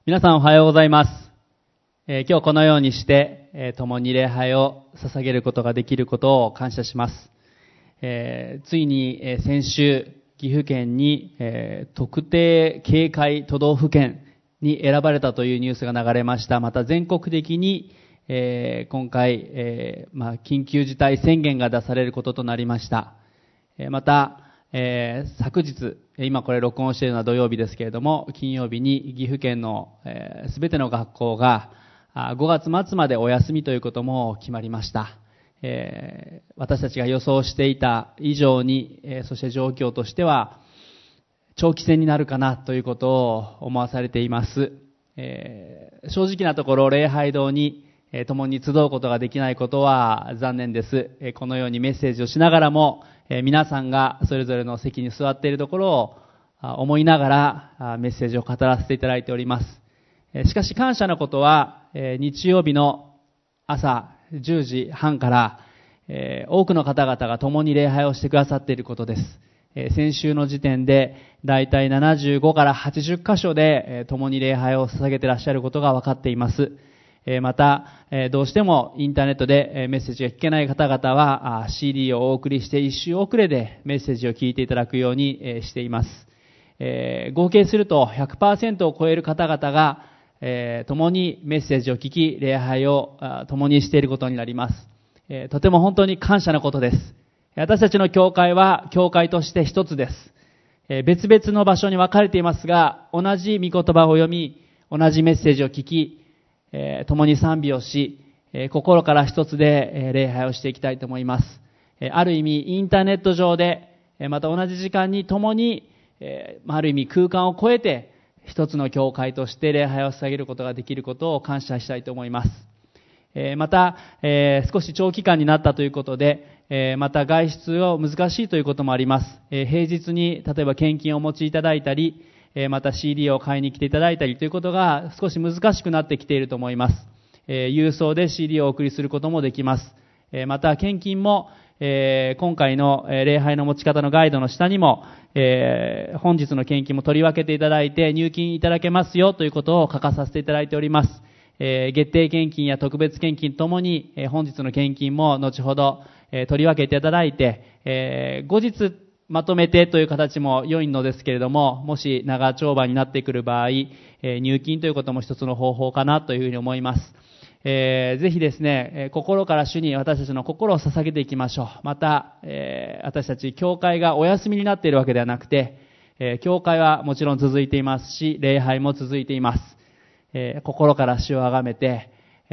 皆さんおはようございます。今日このようにして、共に礼拝を捧げることができることを感謝します。ついに、先週岐阜県に、特定警戒都道府県に選ばれたというニュースが流れました。また全国的に、今回、緊急事態宣言が出されることとなりました。また昨日、今これ録音しているのは土曜日ですけれども、金曜日に岐阜県のすべての学校が5月末までお休みということも決まりました。私たちが予想していた以上に、そして状況としては長期戦になるかなということを思わされています。正直なところ礼拝堂に共に集うことができないことは残念です。このようにメッセージをしながらも皆さんがそれぞれの席に座っているところを思いながらメッセージを語らせていただいております。しかし感謝のことは日曜日の朝10時半から多くの方々が共に礼拝をしてくださっていることです。先週の時点でだいたい75から80箇所で共に礼拝を捧げていらっしゃることが分かっています。またどうしてもインターネットでメッセージが聞けない方々は CD をお送りして一周遅れでメッセージを聞いていただくようにしています。合計すると 100% を超える方々が共にメッセージを聞き礼拝を共にしていることになります。とても本当に感謝なことです。私たちの教会は教会として一つです。別々の場所に分かれていますが、同じ御言葉を読み同じメッセージを聞き共に賛美をし、心から一つで礼拝をしていきたいと思います。ある意味インターネット上でまた同じ時間に共にある意味空間を超えて一つの教会として礼拝を捧げることができることを感謝したいと思います。また少し長期間になったということでまた外出を難しいということもあります。平日に例えば献金をお持ちいただいたりまた CD を買いに来ていただいたりということが少し難しくなってきていると思います。郵送で CD をお送りすることもできます。また献金も今回の礼拝の持ち方のガイドの下にも本日の献金も取り分けていただいて入金いただけますよということを書かさせていただいております。月定献金や特別献金ともに本日の献金も後ほど取り分けていただいて後日まとめてという形も良いのですけれども、もし長丁場になってくる場合、入金ということも一つの方法かなというふうに思います。ぜひですね、心から主に私たちの心を捧げていきましょう。また、私たち教会がお休みになっているわけではなくて、教会はもちろん続いていますし、礼拝も続いています。心から主をあがめて、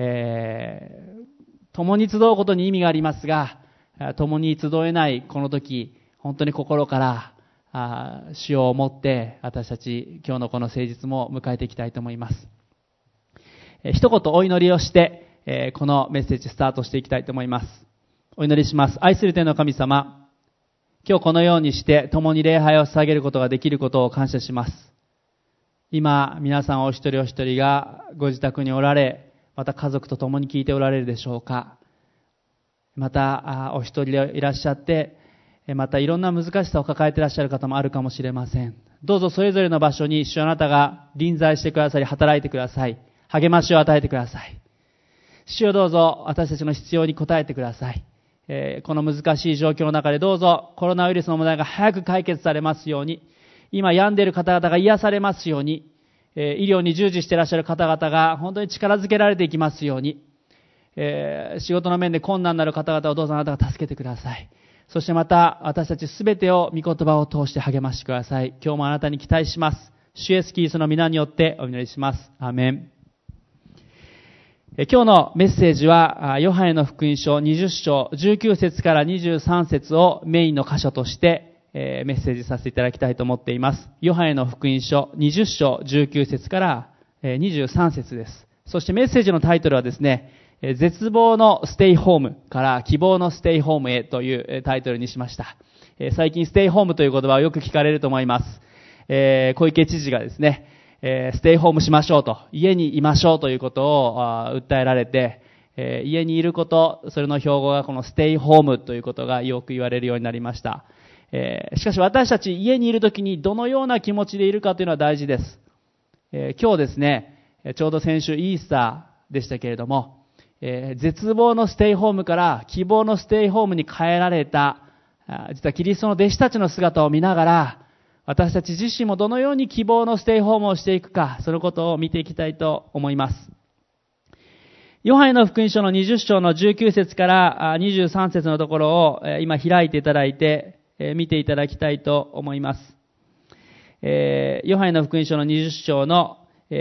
共に集うことに意味がありますが、共に集えないこの時、本当に心から主を思って私たち今日のこの誠実も迎えていきたいと思います。一言お祈りをしてこのメッセージスタートしていきたいと思います。お祈りします。愛する天の神様、今日このようにして共に礼拝を捧げることができることを感謝します。今皆さんお一人お一人がご自宅におられ、また家族と共に聞いておられるでしょうか。またお一人でいらっしゃってまたいろんな難しさを抱えていらっしゃる方もあるかもしれません。どうぞそれぞれの場所に主あなたが臨在してくださり働いてください。励ましを与えてください。主よどうぞ私たちの必要に応えてください。この難しい状況の中でどうぞコロナウイルスの問題が早く解決されますように、今病んでいる方々が癒されますように、医療に従事していらっしゃる方々が本当に力づけられていきますように、仕事の面で困難になる方々をどうぞあなたが助けてください。そしてまた私たちすべてを御言葉を通して励ましてください。今日もあなたに期待します。主イエスキリストの皆によってお祈りします。アーメン。今日のメッセージはヨハネの福音書20章19節から23節をメインの箇所としてメッセージさせていただきたいと思っています。ヨハネの福音書20章19節から23節です。そしてメッセージのタイトルはですね、絶望のステイホームから希望のステイホームへというタイトルにしました。最近ステイホームという言葉をよく聞かれると思います。小池知事がですね、ステイホームしましょうと、家にいましょうということを訴えられて、家にいること、それの標語がこのステイホームということがよく言われるようになりました。しかし私たち家にいるときにどのような気持ちでいるかというのは大事です。今日ですね、 ちょうど先週イースターでしたけれども、絶望のステイホームから希望のステイホームに変えられた、実はキリストの弟子たちの姿を見ながら、私たち自身もどのように希望のステイホームをしていくか、そのことを見ていきたいと思います。ヨハネの福音書の20章の19節から23節のところを今開いていただいて見ていただきたいと思います。ヨハネの福音書の20章の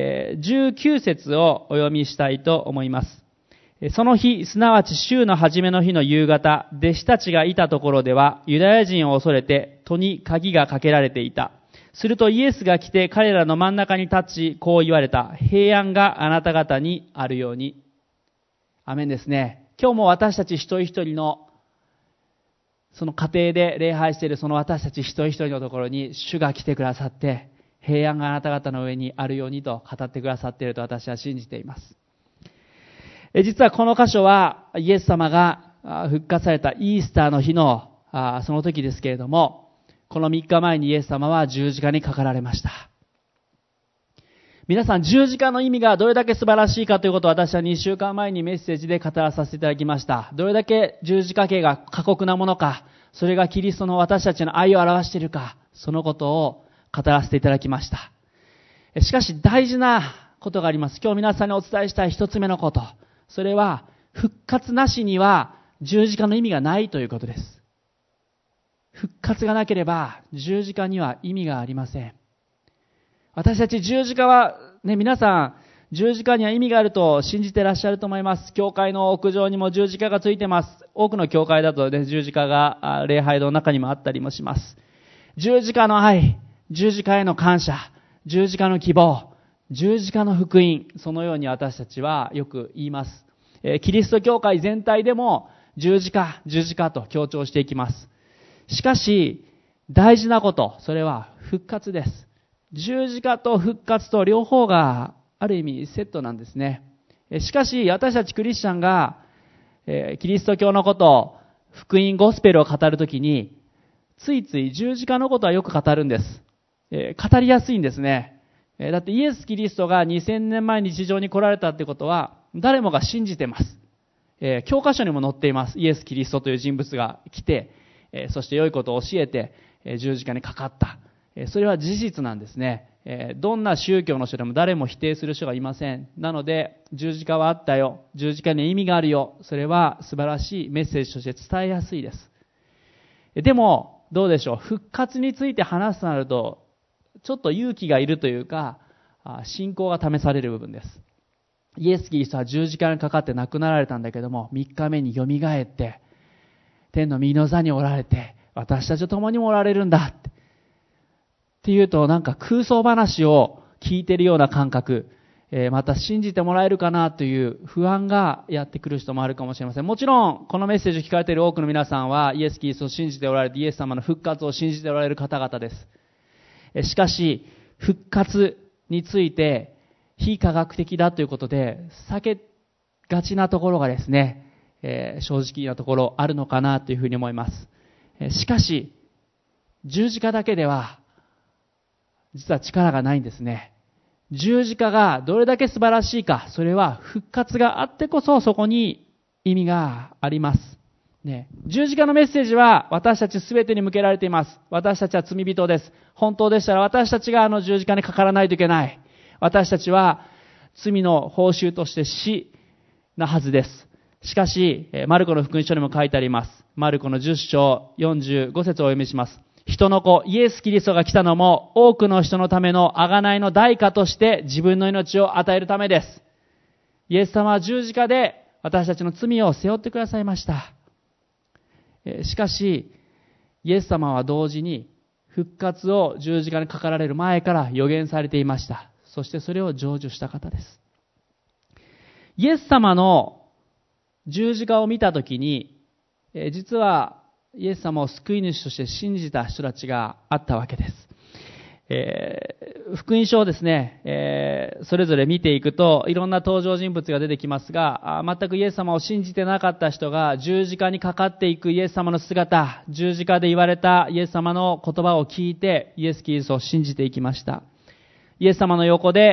19節をお読みしたいと思います。その日、すなわち週の初めの日の夕方、弟子たちがいたところでは、ユダヤ人を恐れて戸に鍵がかけられていた。するとイエスが来て彼らの真ん中に立ち、こう言われた。平安があなた方にあるように。アメンですね。今日も私たち一人一人のその家庭で礼拝しているその私たち一人一人のところに主が来てくださって、平安があなた方の上にあるようにと語ってくださっていると私は信じています。実はこの箇所はイエス様が復活されたイースターの日のその時ですけれども、この3日前にイエス様は十字架にかかられました。皆さん、十字架の意味がどれだけ素晴らしいかということを私は2週間前にメッセージで語らさせていただきました。どれだけ十字架刑が過酷なものか、それがキリストの私たちの愛を表しているか、そのことを語らせていただきました。しかし大事なことがあります。今日皆さんにお伝えしたい一つ目のこと。それは、復活なしには十字架の意味がないということです。復活がなければ十字架には意味がありません。私たち十字架は、皆さん、十字架には意味があると信じていらっしゃると思います。教会の屋上にも十字架がついています。多くの教会だと、十字架が礼拝堂の中にもあったりもします。十字架の愛、十字架への感謝、十字架の希望、十字架の福音、そのように私たちはよく言います。キリスト教会全体でも十字架、十字架と強調していきます。しかし、大事なこと、それは復活です。十字架と復活と両方がある意味セットなんですね。しかし、私たちクリスチャンが、キリスト教のこと、福音ゴスペルを語るときに、ついつい十字架のことはよく語るんです。語りやすいんですね。だってイエス・キリストが2000年前に地上に来られたってことは誰もが信じています。教科書にも載っています。イエス・キリストという人物が来て、そして良いことを教えて、十字架にかかった。それは事実なんですね。どんな宗教の人でも誰も否定する人がいません。なので、十字架はあったよ。十字架に意味があるよ。それは素晴らしいメッセージとして伝えやすいです。でも、どうでしょう。復活について話すとなると、ちょっと勇気がいるというか、信仰が試される部分です。イエス・キリストは十字架にかかって亡くなられたんだけども、3日目によみがえって、天の右の座におられて、私たちと共にもおられるんだっていうと、なんか空想話を聞いているような感覚、また信じてもらえるかなという不安がやってくる人もあるかもしれません。もちろん、このメッセージを聞かれている多くの皆さんは、イエス・キリストを信じておられて、イエス様の復活を信じておられる方々です。しかし、復活について非科学的だということで避けがちなところがですね、正直なところあるのかなというふうに思います。しかし、十字架だけでは実は力がないんですね。十字架がどれだけ素晴らしいか、それは復活があってこそそこに意味があります。十字架のメッセージは私たちすべてに向けられています。私たちは罪人です。本当でしたら私たちが十字架にかからないといけない。私たちは罪の報酬として死なはずです。しかし、マルコの福音書にも書いてあります。マルコの10章45節をお読みします。人の子、イエス・キリストが来たのも多くの人のための贖いの代価として自分の命を与えるためです。イエス様は十字架で私たちの罪を背負ってくださいました。しかし、イエス様は同時に復活を十字架にかかられる前から予言されていました。そしてそれを成就した方です。イエス様の十字架を見たときに、実はイエス様を救い主として信じた人たちがあったわけです。福音書をですね、それぞれ見ていくといろんな登場人物が出てきますが、全くイエス様を信じてなかった人が十字架にかかっていくイエス様の姿、十字架で言われたイエス様の言葉を聞いてイエス・キリストを信じていきました。イエス様の横で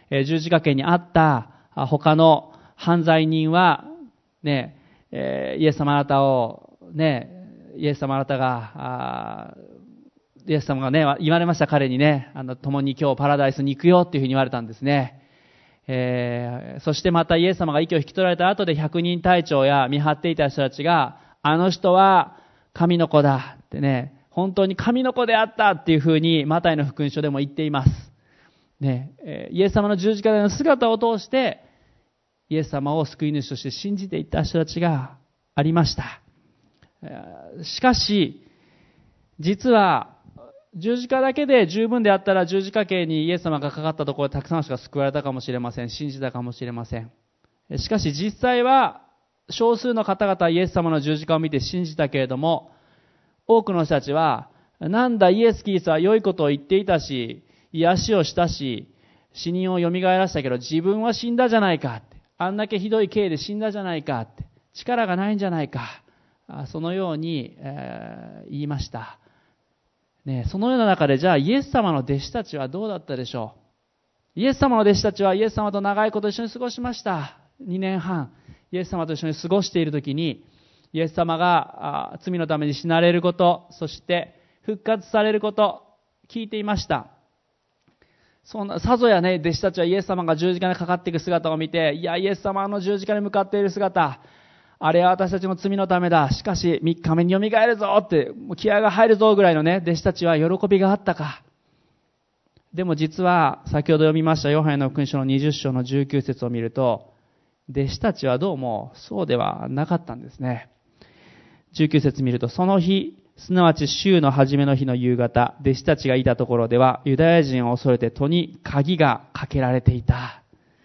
十字架刑にあった他の犯罪人は、ね、イエス様あなたを、ね、イエス様あなたが、イエス様がね、言われました彼にね、共に今日パラダイスに行くよっていうふうに言われたんですね。そしてまたイエス様が息を引き取られた後で百人隊長や見張っていた人たちが、あの人は神の子だってね、本当に神の子であったっていうふうにマタイの福音書でも言っています。ね、イエス様の十字架での姿を通してイエス様を救い主として信じていった人たちがありました。しかし実は十字架だけで十分であったら、十字架刑にイエス様がかかったところでたくさんの人が救われたかもしれません。信じたかもしれません。しかし実際は少数の方々はイエス様の十字架を見て信じたけれども、多くの人たちは、なんだイエス・キリストは良いことを言っていたし、癒しをしたし、死人を蘇らせたけど自分は死んだじゃないかって、あんだけひどい刑で死んだじゃないかって、力がないんじゃないか、そのように、言いました。ね、そのような中で、じゃあイエス様の弟子たちはどうだったでしょう。イエス様の弟子たちはイエス様と長いこと一緒に過ごしました。2年半イエス様と一緒に過ごしているときに、イエス様が罪のために死なれること、そして復活されること、聞いていました。さぞやね、弟子たちはイエス様が十字架にかかっていく姿を見て、いや、イエス様の十字架に向かっている姿、あれは私たちの罪のためだ。しかし3日目によみがえるぞって、もう気合が入るぞぐらいのね、弟子たちは喜びがあったか。でも実は、先ほど読みましたヨハネの福音書の20章の19節を見ると、弟子たちはどうもそうではなかったんですね。19節見ると、その日、すなわち週の初めの日の夕方、弟子たちがいたところでは、ユダヤ人を恐れて戸に鍵がかけられていた。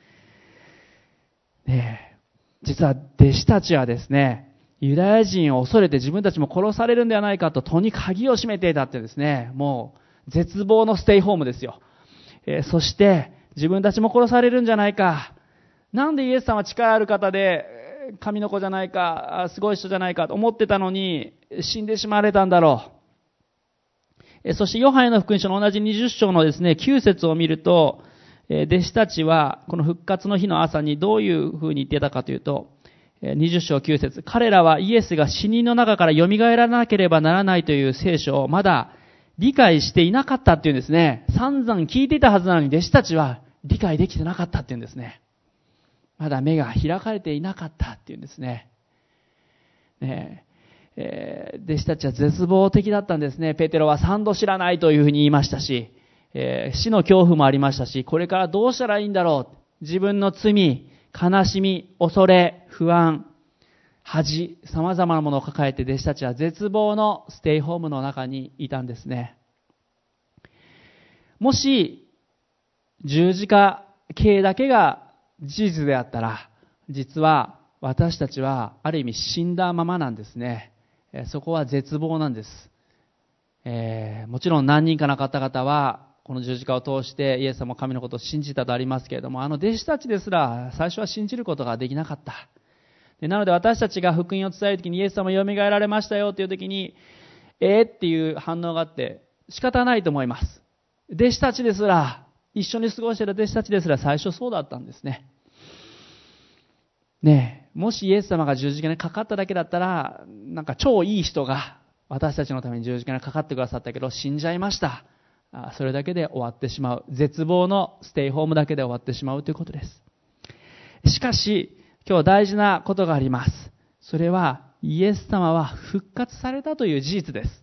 ねえ、実は弟子たちはですね、ユダヤ人を恐れて自分たちも殺されるんではないかと戸に鍵を閉めていたってですね、もう絶望のステイホームですよ。そして自分たちも殺されるんじゃないか。なんでイエス様は力ある方で神の子じゃないか、すごい人じゃないかと思ってたのに死んでしまわれたんだろう。そしてヨハネの福音書の同じ20章のですね、9節を見ると、弟子たちはこの復活の日の朝にどういうふうに言ってたかというと、20章9節、彼らはイエスが死人の中から蘇らなければならないという聖書をまだ理解していなかったっていうんですね。散々聞いていたはずなのに弟子たちは理解できてなかったっていうんですね。まだ目が開かれていなかったっていうんですね。弟子たちは絶望的だったんですね。ペテロは3度知らないというふうに言いましたし、死の恐怖もありましたし、これからどうしたらいいんだろう。自分の罪、悲しみ、恐れ、不安、恥、様々なものを抱えて弟子たちは絶望のステイホームの中にいたんですね。もし十字架刑だけが事実であったら、実は私たちはある意味死んだままなんですね。そこは絶望なんです。もちろん何人かの方々はこの十字架を通してイエス様神のことを信じたとありますけれども、弟子たちですら最初は信じることができなかった。なので私たちが福音を伝えるときにイエス様蘇られましたよというときにっていう反応があって仕方ないと思います。弟子たちですら、一緒に過ごしている弟子たちですら最初そうだったんですね。もしイエス様が十字架にかかっただけだったら、なんか超いい人が私たちのために十字架にかかってくださったけど死んじゃいました。それだけで終わってしまう。絶望のステイホームだけで終わってしまうということです。しかし今日大事なことがあります。それはイエス様は復活されたという事実です。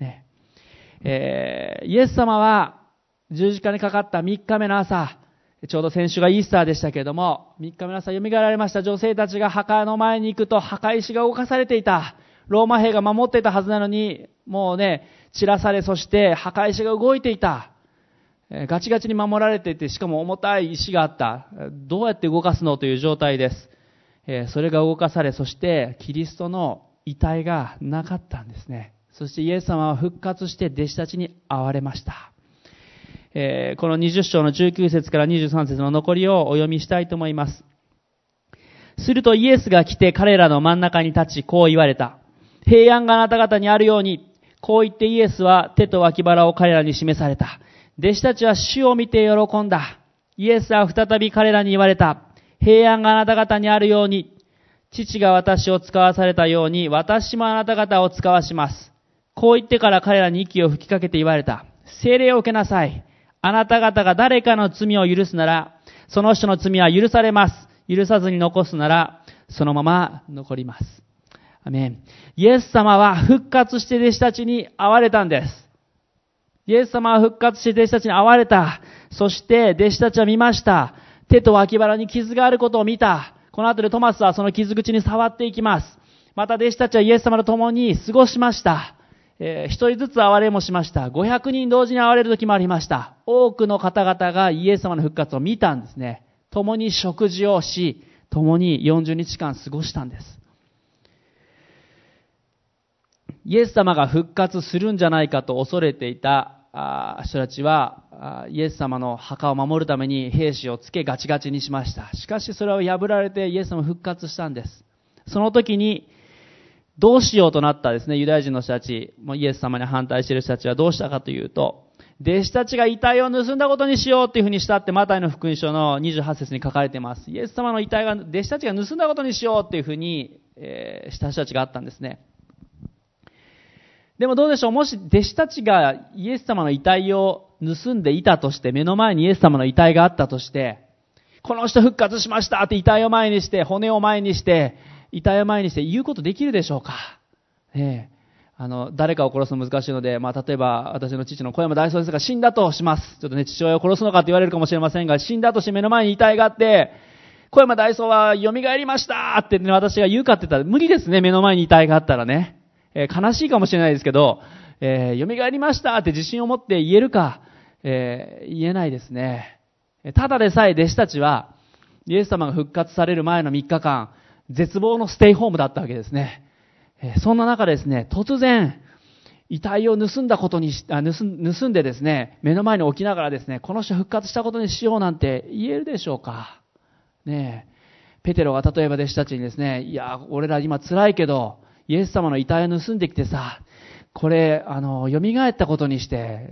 イエス様は十字架にかかった3日目の朝、ちょうど先週がイースターでしたけれども、3日目の朝蘇られました女性たちが墓の前に行くと墓石が動かされていた。ローマ兵が守っていたはずなのに、もう散らされ、そして墓石が動いていた。ガチガチに守られていて、しかも重たい石があった。どうやって動かすのという状態です。それが動かされ、そしてキリストの遺体がなかったんですね。そしてイエス様は復活して弟子たちに会われました。この20章の19節から23節の残りをお読みしたいと思います。するとイエスが来て彼らの真ん中に立ち、こう言われた。平安があなた方にあるように。こう言ってイエスは手と脇腹を彼らに示された。弟子たちは主を見て喜んだ。 イエスは再び彼らに言われた。平安があなた方にあるように、父が私を使わされたように、私もあなた方を使わします。こう言ってから彼らに息を吹きかけて言われた。聖霊を受けなさい。あなた方が誰かの罪を許すなら、その人の罪は許されます。許さずに残すなら、そのまま残ります。アメン。イエス様は復活して弟子たちに会われたんです。イエス様は復活して弟子たちに会われた。そして弟子たちは見ました。手と脇腹に傷があることを見た。この後でトマスはその傷口に触っていきます。また弟子たちはイエス様と共に過ごしました。一人ずつ憐れもしました。500人同時に憐れる時もありました。多くの方々がイエス様の復活を見たんですね。共に食事をし、共に40日間過ごしたんです。イエス様が復活するんじゃないかと恐れていた人たちは、イエス様の墓を守るために兵士をつけガチガチにしました。しかしそれを破られてイエス様復活したんです。その時にどうしようとなったですね、ユダヤ人の人たち、イエス様に反対している人たちはどうしたかというと、弟子たちが遺体を盗んだことにしようというふうにしたってマタイの福音書の28節に書かれています。イエス様の遺体が弟子たちが盗んだことにしようというふうに、した人たちがあったんですね。でもどうでしょう、もし弟子たちがイエス様の遺体を盗んでいたとして、目の前にイエス様の遺体があったとして、この人復活しましたって遺体を前にして、骨を前にして、遺体を前にして言うことできるでしょうか。誰かを殺すの難しいので、例えば私の父の小山大蔵ですが死んだとします。ちょっとね、父親を殺すのかって言われるかもしれませんが、死んだとして目の前に遺体があって、小山大蔵は蘇りましたってね、私が言うかって言ったら無理ですね、目の前に遺体があったらね。悲しいかもしれないですけど、蘇りましたって自信を持って言えるか、言えないですね。ただでさえ弟子たちは、イエス様が復活される前の3日間、絶望のステイホームだったわけですね。そんな中ですね、突然、遺体を盗んでですね、目の前に置きながらですね、この人復活したことにしようなんて言えるでしょうか。ねえ、ペテロが例えば弟子たちにですね、いや、俺ら今辛いけど、イエス様の遺体を盗んできてさ、これ、蘇ったことにして、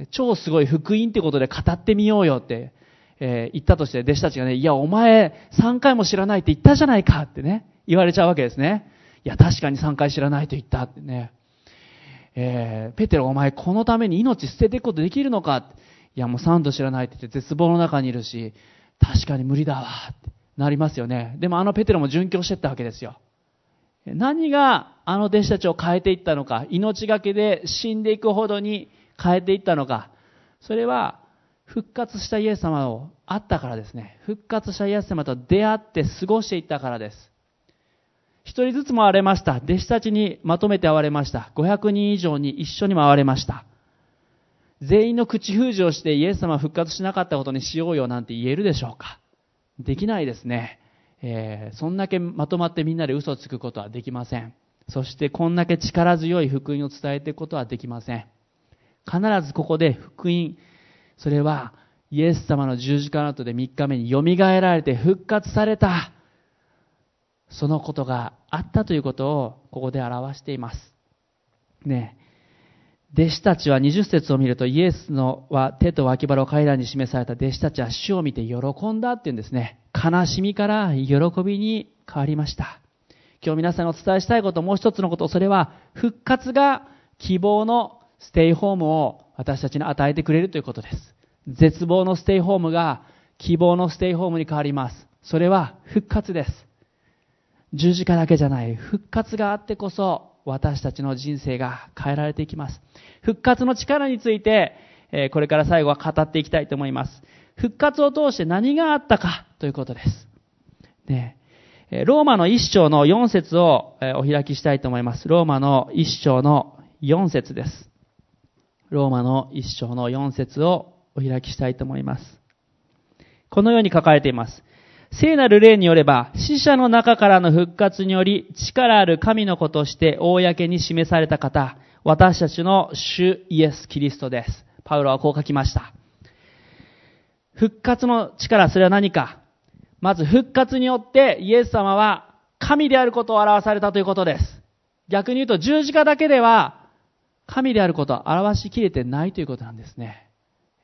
超すごい福音ってことで語ってみようよって、言ったとして、弟子たちがね、いや、お前3回も知らないって言ったじゃないかってね、言われちゃうわけですね。いや、確かに3回知らないと言ったってね。ペテロ、お前このために命捨てていくことできるのかって。いや、もう3度知らないって言って絶望の中にいるし、確かに無理だわってなりますよね。でもペテロも殉教していったわけですよ。何が弟子たちを変えていったのか、命がけで死んでいくほどに変えていったのか、それは復活したイエス様を会ったからですね。復活したイエス様と出会って過ごしていったからです。一人ずつも会われました。弟子たちにまとめて会われました。500人以上に一緒にも会われました。全員の口封じをしてイエス様は復活しなかったことにしようよなんて言えるでしょうか。できないですね。そんだけまとまってみんなで嘘をつくことはできません。そしてこんだけ力強い福音を伝えていくことはできません。必ずここで福音、それはイエス様の十字架の後で3日目によみがえられて復活された、そのことがあったということをここで表しています。ねえ、弟子たちは20節を見ると、イエスのは手と脇腹を彼らに示された弟子たちは主を見て喜んだって言うんですね。悲しみから喜びに変わりました。今日皆さんにお伝えしたいこと、もう一つのこと、それは復活が希望のステイホームを私たちに与えてくれるということです。絶望のステイホームが希望のステイホームに変わります。それは復活です。十字架だけじゃない、復活があってこそ私たちの人生が変えられていきます。復活の力について、これから最後は語っていきたいと思います。復活を通して何があったかということです。ね、ローマの1章の4節をお開きしたいと思います。ローマの1章の4節です。ローマの1章の4節をお開きしたいと思います。このように書かれています。聖なる霊によれば、死者の中からの復活により、力ある神の子として公に示された方、私たちの主イエス・キリストです。パウロはこう書きました。復活の力、それは何か。まず復活によってイエス様は神であることを表されたということです。逆に言うと十字架だけでは神であることを表しきれてないということなんですね。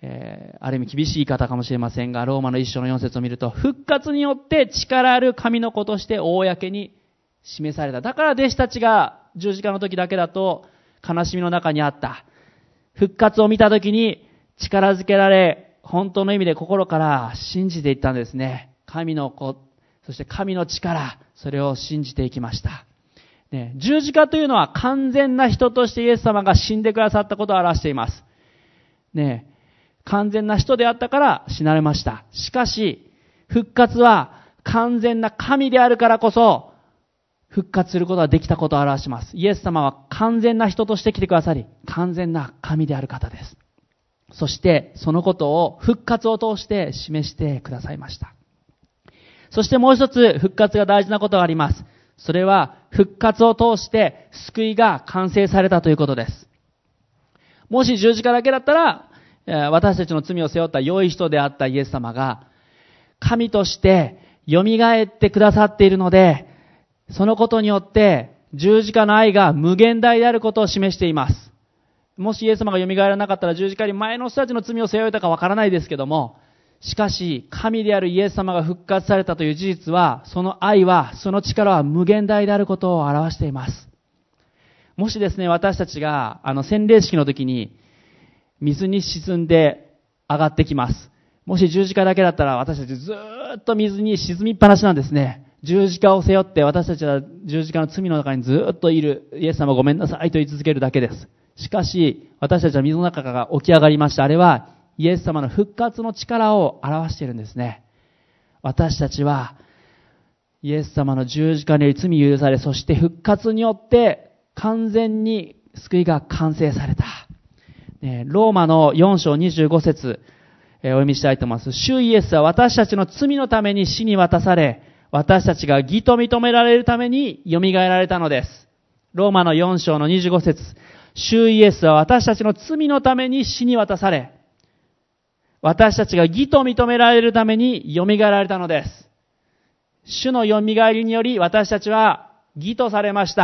ある意味厳しい言い方かもしれませんが、ローマの1章の4節を見ると、復活によって力ある神の子として公に示された。だから弟子たちが十字架の時だけだと悲しみの中にあった。復活を見た時に力づけられ、本当の意味で心から信じていったんですね。神の子、そして神の力、それを信じていきました。ね、十字架というのは完全な人としてイエス様が死んでくださったことを表しています。ね、完全な人であったから死なれました。しかし、復活は完全な神であるからこそ、復活することができたことを表します。イエス様は完全な人として来てくださり、完全な神である方です。そして、そのことを復活を通して示してくださいました。そしてもう一つ、復活が大事なことがあります。それは、復活を通して救いが完成されたということです。もし十字架だけだったら、私たちの罪を背負った良い人であったイエス様が、神として蘇ってくださっているので、そのことによって十字架の愛が無限大であることを示しています。もしイエス様が蘇らなかったら十字架に前の人たちの罪を背負えたかわからないですけども、しかし神であるイエス様が復活されたという事実は、その愛は、その力は無限大であることを表しています。もしですね、私たちが洗礼式の時に水に沈んで上がってきます。もし十字架だけだったら私たちずーっと水に沈みっぱなしなんですね。十字架を背負って私たちは十字架の罪の中にずーっといる。イエス様ごめんなさいと言い続けるだけです。しかし私たちは水の中から起き上がりました。あれはイエス様の復活の力を表しているんですね。私たちはイエス様の十字架により罪許され、そして復活によって完全に救いが完成された。ローマの4章25節お読みしたいと思います。主イエスは私たちの罪のために死に渡され、私たちが義と認められるために蘇られたのです。ローマの4章の25節。主イエスは私たちの罪のために死に渡され、私たちが義と認められるために蘇られたのです。主の蘇りにより私たちは義とされました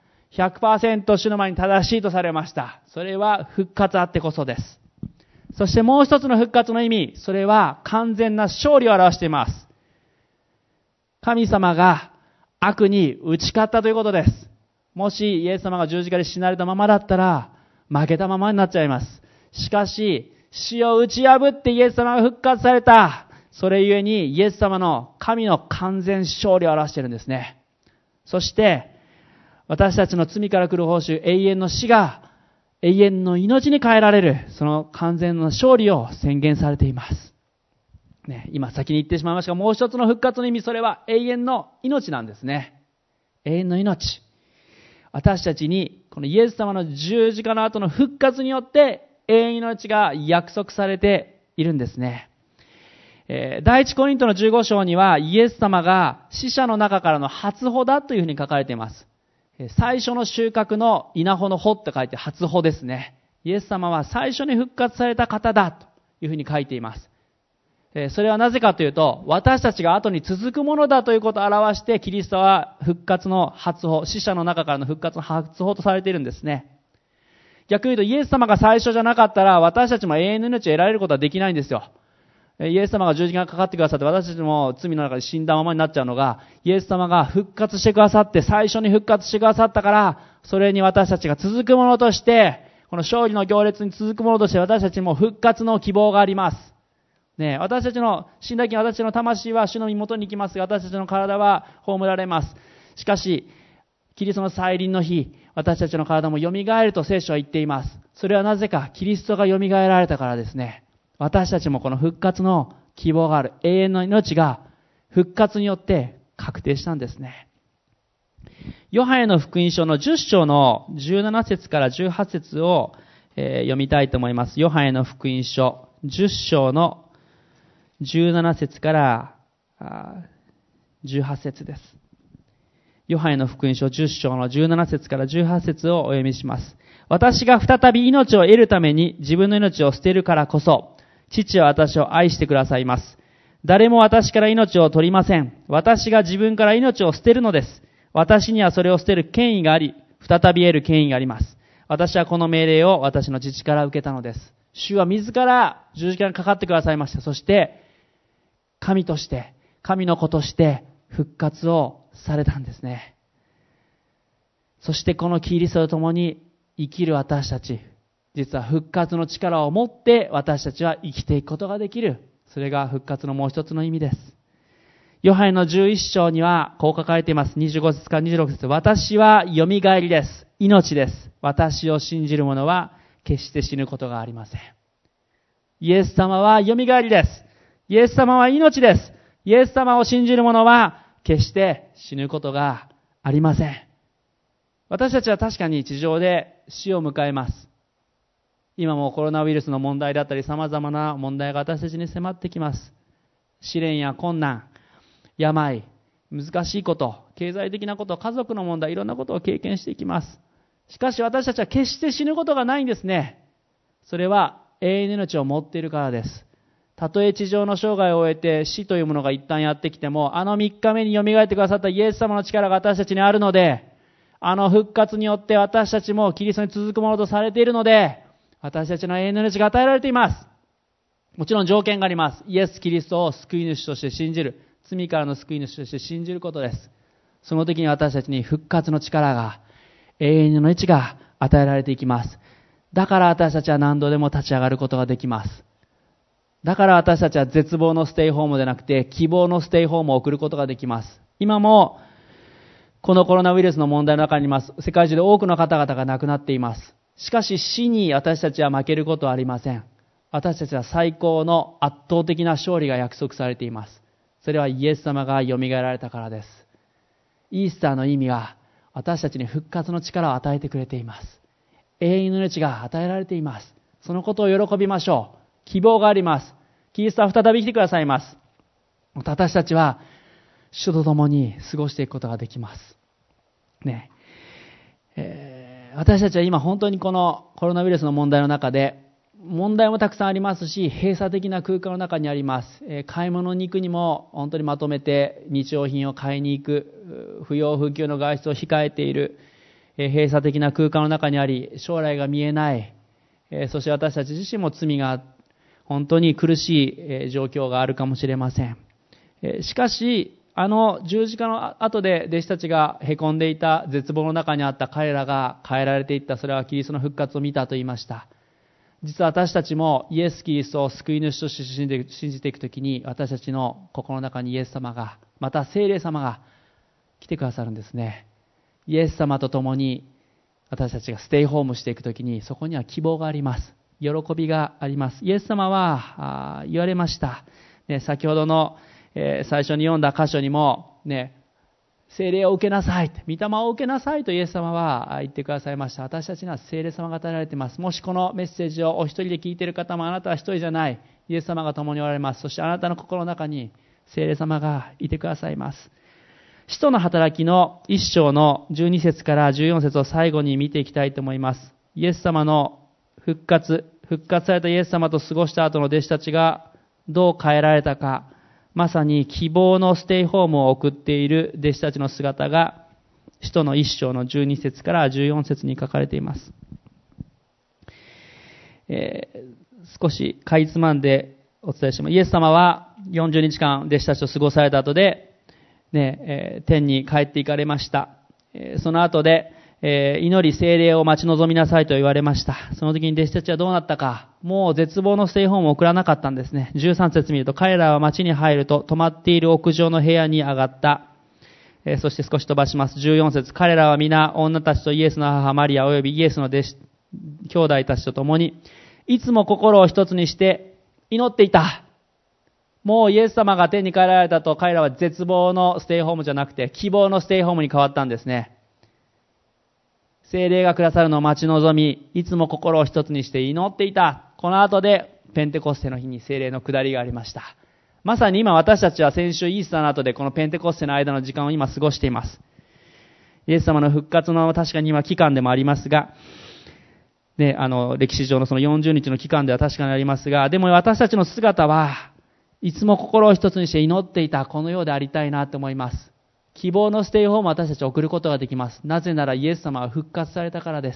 。100% 主の前に正しいとされました。それは復活あってこそです。そしてもう一つの復活の意味、それは完全な勝利を表しています。神様が悪に打ち勝ったということです。もしイエス様が十字架で死なれたままだったら負けたままになっちゃいます。しかし死を打ち破ってイエス様が復活された。それゆえにイエス様の神の完全勝利を表しているんですね。そして私たちの罪から来る報酬、永遠の死が永遠の命に変えられる、その完全な勝利を宣言されています。今先に言ってしまいましたが、もう一つの復活の意味、それは永遠の命なんですね。永遠の命。私たちにこのイエス様の十字架の後の復活によって永遠の命が約束されているんですね。第一コリントの15章にはイエス様が死者の中からの初穂だというふうに書かれています。最初の収穫の稲穂の穂って書いて初穂ですね。イエス様は最初に復活された方だというふうに書いています。それはなぜかというと、私たちが後に続くものだということを表して、キリストは復活の初穂、死者の中からの復活の初穂とされているんですね。逆に言うと、イエス様が最初じゃなかったら、私たちも永遠の命を得られることはできないんですよ。イエス様が十字架にかかってくださって、私たちも罪の中で死んだままになっちゃうのが、イエス様が復活してくださって、最初に復活してくださったから、それに私たちが続くものとして、この勝利の行列に続くものとして私たちにも復活の希望があります。私たちの死んだ時、私たちの魂は主の身元に行きますが、私たちの体は葬られます。しかし、キリストの再臨の日、私たちの体も蘇ると聖書は言っています。それはなぜか、キリストが蘇られたからですね。私たちもこの復活の希望がある永遠の命が復活によって確定したんですね。ヨハネの福音書の10章の17節から18節を読みたいと思います。ヨハネの福音書10章の17節から18節です。ヨハネの福音書10章の17節から18節をお読みします。私が再び命を得るために自分の命を捨てるからこそ、父は私を愛してくださいます。誰も私から命を取りません。私が自分から命を捨てるのです。私にはそれを捨てる権威があり、再び得る権威があります。私はこの命令を私の父から受けたのです。 主は自ら十字架にかかってくださいました。そして、神として、神の子として復活をされたんですね。そしてこのキリストと共に生きる私たち、実は復活の力を持って私たちは生きていくことができる。それが復活のもう一つの意味です。ヨハネの11章にはこう書かれています。25節から26節。私はよみがえりです。命です。私を信じる者は決して死ぬことがありません。イエス様はよみがえりです。イエス様は命です。イエス様を信じる者は決して死ぬことがありません。私たちは確かに地上で死を迎えます。今もコロナウイルスの問題だったり様々な問題が私たちに迫ってきます。試練や困難、病、難しいこと、経済的なこと、家族の問題、いろんなことを経験していきます。しかし私たちは決して死ぬことがないんですね。それは永遠の命を持っているからです。たとえ地上の生涯を終えて死というものが一旦やってきても、あの3日目によみがえってくださったイエス様の力が私たちにあるので、あの復活によって私たちもキリストに続くものとされているので、私たちの永遠の命が与えられています。もちろん条件があります。イエス・キリストを救い主として信じる。罪からの救い主として信じることです。その時に私たちに復活の力が、永遠の命が与えられていきます。だから私たちは何度でも立ち上がることができます。だから私たちは絶望のステイホームでなくて希望のステイホームを送ることができます。今もこのコロナウイルスの問題の中にいます。世界中で多くの方々が亡くなっています。しかし死に私たちは負けることはありません。私たちは最高の圧倒的な勝利が約束されています。それはイエス様がよみがえられたからです。イースターの意味は私たちに復活の力を与えてくれています。永遠の命が与えられています。そのことを喜びましょう。希望があります。キリストは再び来てくださいます。私たちは主と共に過ごしていくことができます。ね。私たちは今本当にこのコロナウイルスの問題の中で、問題もたくさんありますし、閉鎖的な空間の中にあります。買い物に行くにも本当にまとめて日用品を買いに行く、不要不急の外出を控えている、閉鎖的な空間の中にあり、将来が見えない、そして私たち自身も罪が本当に苦しい状況があるかもしれません。しかし、あの十字架の後で弟子たちが凹んでいた絶望の中にあった彼らが変えられていった、それはキリストの復活を見たと言いました。実は私たちもイエス・キリストを救い主として信じていくときに、私たちの心の中にイエス様が、また聖霊様が来てくださるんですね。イエス様と共に私たちがステイホームしていくときに、そこには希望があります。喜びがあります。イエス様は言われました。先ほどの最初に読んだ箇所にも、聖霊を受けなさい、御霊を受けなさいとイエス様は言ってくださいました。私たちには聖霊様が与えられています。もしこのメッセージをお一人で聞いている方も、あなたは一人じゃない。イエス様が共におられます。そしてあなたの心の中に聖霊様がいてくださいます。使徒の働きの1章の12節から14節を最後に見ていきたいと思います。イエス様の復活されたイエス様と過ごした後の弟子たちがどう変えられたか、まさに希望のステイホームを送っている弟子たちの姿が、使徒の1章の12節から14節に書かれています。少しかいつまんでお伝えします。イエス様は40日間弟子たちと過ごされた後で、天に帰って行かれました。その後で、祈り聖霊を待ち望みなさいと言われました。その時に弟子たちはどうなったか、もう絶望のステイホームを送らなかったんですね。13節見ると、彼らは町に入ると泊まっている屋上の部屋に上がった。そして少し飛ばします。14節、彼らは皆女たちとイエスの母マリアおよびイエスの弟弟たちと共にいつも心を一つにして祈っていた。もうイエス様が天に帰られたと、彼らは絶望のステイホームじゃなくて希望のステイホームに変わったんですね。聖霊がくださるのを待ち望み、いつも心を一つにして祈っていた。この後でペンテコステの日に聖霊の下りがありました。まさに今私たちは先週イースターの後でこのペンテコステの間の時間を今過ごしています。イエス様の復活の確かに今期間でもありますが、歴史上のその40日の期間では確かにありますが、でも私たちの姿はいつも心を一つにして祈っていたこのようでありたいなと思います。希望のステイホームを私たちは送ることができます。なぜならイエス様は復活されたからです。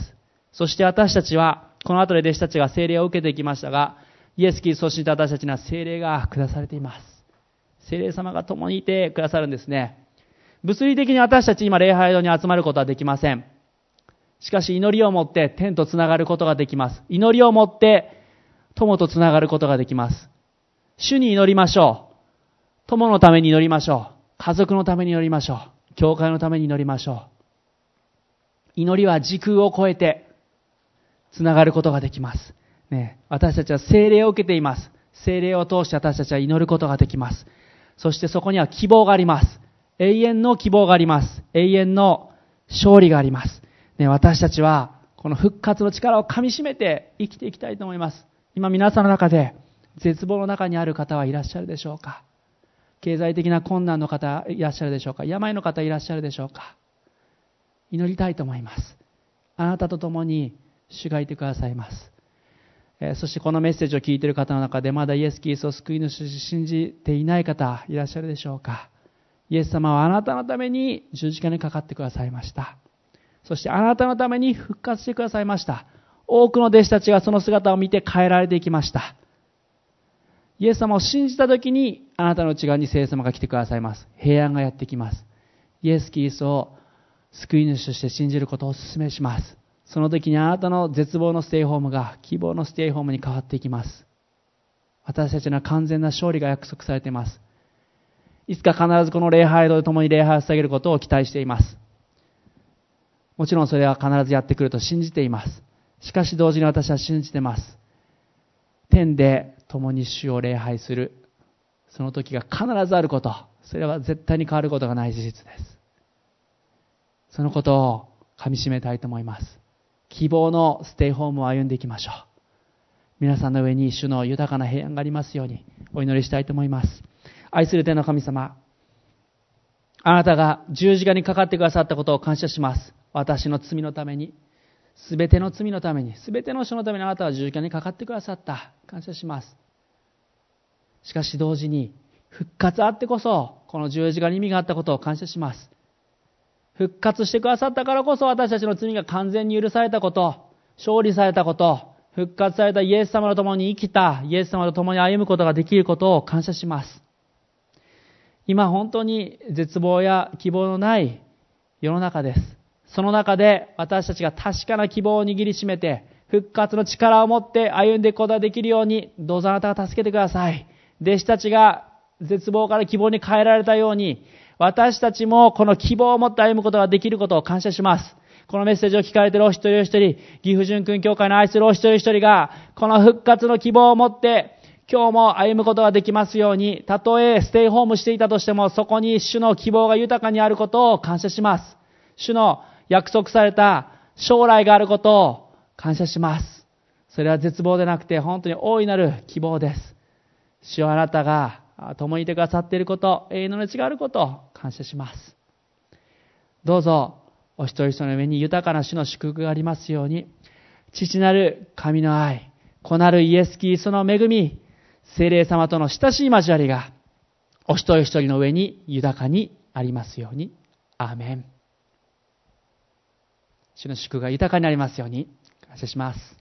そして私たちは、この後で弟子たちが聖霊を受けていきましたが、イエス・キリストを信じた私たちには聖霊が下されています。聖霊様が共にいてくださるんですね。物理的に私たち今礼拝堂に集まることはできません。しかし祈りを持って天とつながることができます。祈りを持って友とつながることができます。主に祈りましょう。友のために祈りましょう。家族のために祈りましょう。教会のために祈りましょう。祈りは時空を超えてつながることができます。ね、私たちは聖霊を受けています。聖霊を通して私たちは祈ることができます。そしてそこには希望があります。永遠の希望があります。永遠の勝利があります。ね、私たちはこの復活の力を噛み締めて生きていきたいと思います。今皆さんの中で絶望の中にある方はいらっしゃるでしょうか。経済的な困難の方いらっしゃるでしょうか。病の方いらっしゃるでしょうか。祈りたいと思います。あなたと共に主がいてくださいます。そしてこのメッセージを聞いている方の中でまだイエス・キリストを救い主として信じていない方いらっしゃるでしょうか。イエス様はあなたのために十字架にかかってくださいました。そしてあなたのために復活してくださいました。多くの弟子たちがその姿を見て変えられていきました。イエス様を信じたときにあなたの内側に聖霊様が来てくださいます。平安がやってきます。イエス・キリストを救い主として信じることをお勧めします。その時にあなたの絶望のステイホームが希望のステイホームに変わっていきます。私たちには完全な勝利が約束されています。いつか必ずこの礼拝堂で共に礼拝を捧げることを期待しています。もちろんそれは必ずやってくると信じています。しかし同時に私は信じています。天で共に主を礼拝するその時が必ずあること、それは絶対に変わることがない事実です。そのことを噛み締めたいと思います。希望のステイホームを歩んでいきましょう。皆さんの上に主の豊かな平安がありますようにお祈りしたいと思います。愛する天の神様、あなたが十字架にかかってくださったことを感謝します。私の罪のために、すべての罪のために、すべての人のためにあなたは十字架にかかってくださった。感謝します。しかし同時に復活あってこそこの十字架に意味があったことを感謝します。復活してくださったからこそ私たちの罪が完全に許されたこと、勝利されたこと、復活されたイエス様と共に生きたイエス様と共に歩むことができることを感謝します。今本当に絶望や希望のない世の中です。その中で私たちが確かな希望を握りしめて復活の力を持って歩んでいくことができるようにどうぞあなたが助けてください。弟子たちが絶望から希望に変えられたように私たちもこの希望を持って歩むことができることを感謝します。このメッセージを聞かれているお一人お一人、岐阜純君教会の愛するお一人お一人がこの復活の希望を持って今日も歩むことができますように、たとえステイホームしていたとしてもそこに主の希望が豊かにあることを感謝します。主の約束された将来があることを感謝します。それは絶望でなくて本当に大いなる希望です。主よ、あなたが共にいてくださっていること、永遠の命があることを感謝します。どうぞお一人一人の上に豊かな主の祝福がありますように、父なる神の愛、子なるイエス・キリストの恵み、聖霊様との親しい交わりがお一人一人の上に豊かにありますように。アーメン。主の祝福が豊かになりますように感謝します。